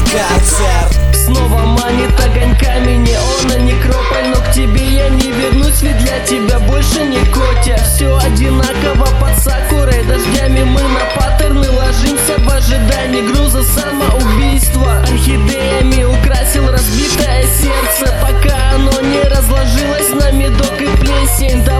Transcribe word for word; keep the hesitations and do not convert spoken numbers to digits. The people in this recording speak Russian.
концерт. Снова манит огоньками неона некрополь, но к тебе я не вернусь, ведь для тебя больше не Котя. Все одинаково под сакурой, дождями мы на паттерны ложимся в ожидании груза самоубийства. Орхидеями украсил разбитое сердце, пока оно не разложилось на медок и плесень.